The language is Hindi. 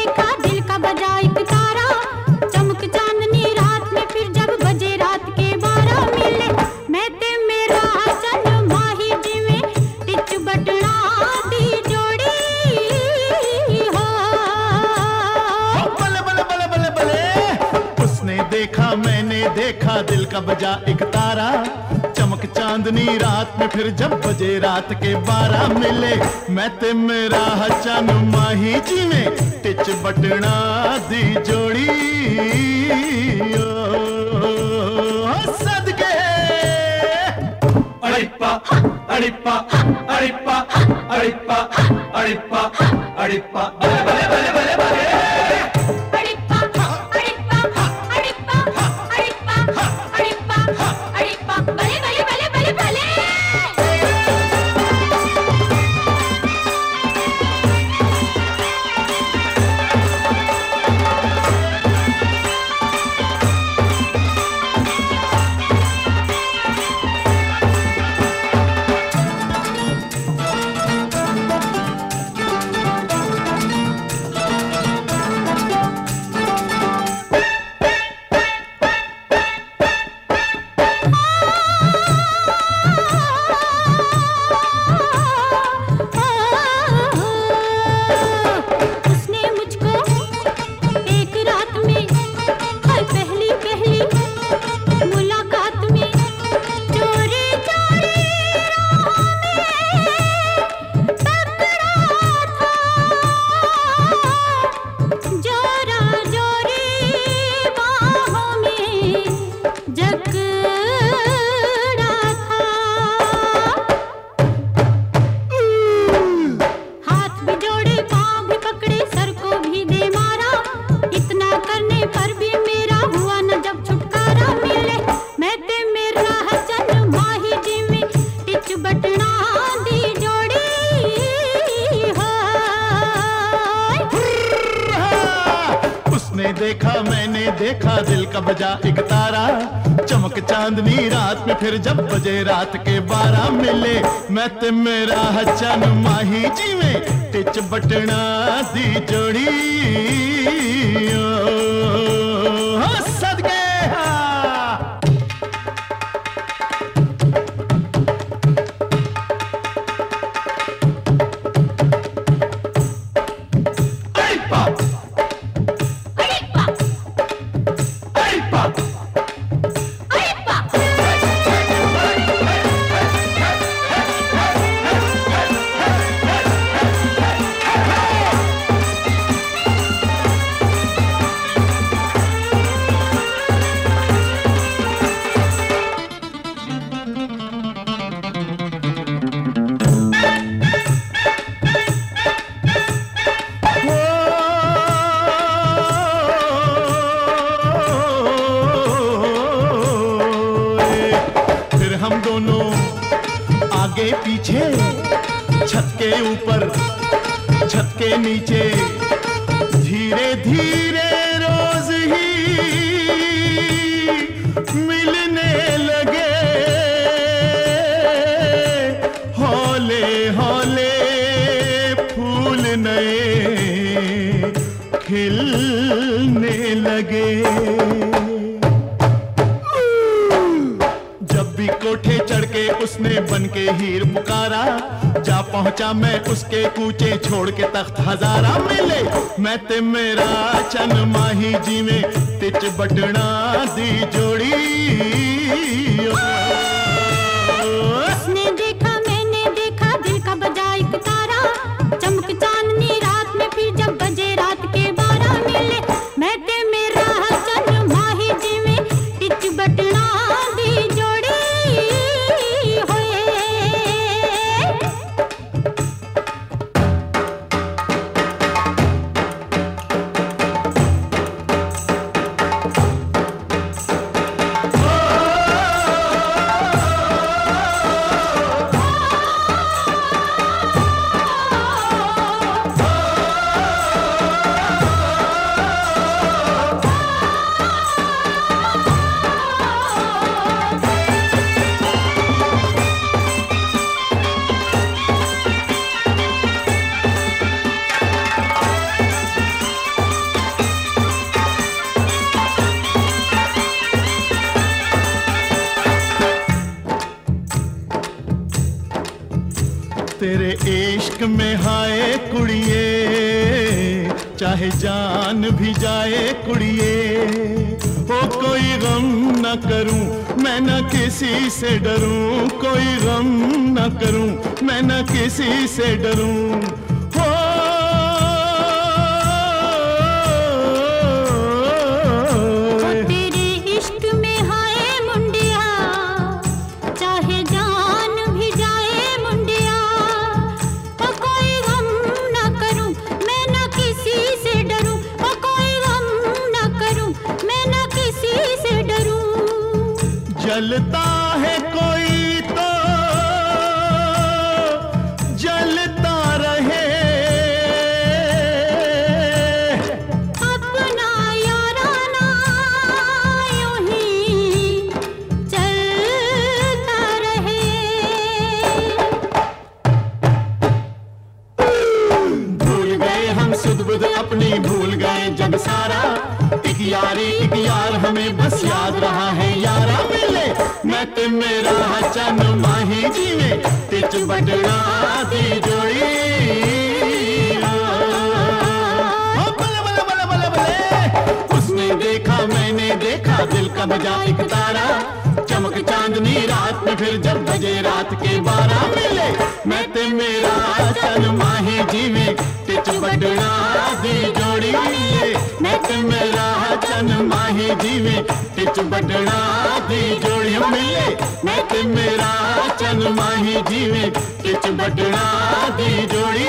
देखा दिल का बजा एक तारा, चमक चांदनी रात में फिर जब बजे रात के 12 मिले मैं ते मेरा चन माही जिਵੇਂ टिच बटना दी जोड़ी हो। बले बले बले बले बले, उसने देखा मैंने देखा दिल का बजा एक तारा, चमक चांदनी रात में फिर जब बजे रात के 12 मिले मैं ते मेरा चन माही जी में टिच बटना दी जोड़ी सदके। अड़िप्पा अड़िप्पा अड़िप्पा अड़िप्पा अड़िप्पा अड़िप्पा बले बले बले बले बले। अड़िप्पा अड़िप्पा अड़िप्पा अड़िप्पा अड़िप्पा अड़िप्पा बले बले बले बले बले। उसने मुझको एक रात में पहली पहली मुलाकात में चोरी चोरी राह में पकड़ा था, जोरा जोरी बाहों में जकड़ा था। हाथ भी जोड़े पाँव भी पकड़े सर को भी दे मारा, इतना करने पर भी मेरा हुआ न जब छुटकारा मिले मैं ते मेरा चन माही जी में टिच बटना दी जोड़ी हो। उसने देखा मैंने देखा दिल का बजा एक तारा, चमक चांदनी रात में फिर जब बजे रात के 12 मिले मैं ते मेरा चन माही जी में टिच बटना दी जोड़ी सदके। अड़िप्पा अड़िप्पा अड़िप्पा अड़िप्पा फिर हम दोनों आगे पीछे, छत के ऊपर छत के नीचे, धीरे धीरे रोज ही मिलने लगे, हौले हौले फूल नए खिलने लगे। जब भी कोठे चढ़ के उसने बन के हीर पुकारा, जा पहुंचा मैं उसके कूचे छोड़ के तख्त हजारा मिले मैं ते मेरा चन माही जी में टिच बटना दी जोड़ी। उसने देखा मैंने देखा दिल का बजा एक तारा, चमक चांदनी रात में फिर जब बजे रात के 12 मिले मैं ते मेरा चन माही जी में टिच बटना दी जोड़ी होए। इश्क में हाय कुड़िए, चाहे जान भी जाए कुड़िए, हो कोई गम न करूं मैं न किसी से डरूं, कोई गम न करूं मैं न किसी से डरूं। हो तेरे इश्क में हाय मुंडिया, चाहे जान भी जाए मुंडिया, ओ कोई गम न करूं मैं न किसी से डरूं, ओ कोई गम न करूं मैं न किसी से डरूं। जलता है कोई तो जलता रहे, अपना याराना यूं ही चलता रहे। भूल गए हम सुध बुध अपनी, भूल गए जग सारा, एक यारी एक यार हमें बस याद रहा है यारा। मिले मैं ते मेरा चन माही जीवे, तिच बटना दी जोड़ी। बले बले बले बले बले, उसने देखा मैंने देखा दिल का बजा एक तारा, चमक चांदनी रात में फिर जब बजे रात के 12। मिले मैं ते मेरा चन माही जीवे, तिच बटना दी जोड़ी। मैं ते मेरा चन माही जीवे, तिच बटना दी जोड़ी। मिले मैं ते मेरा चन माही जीवे, तिच बटना दी जोड़ी।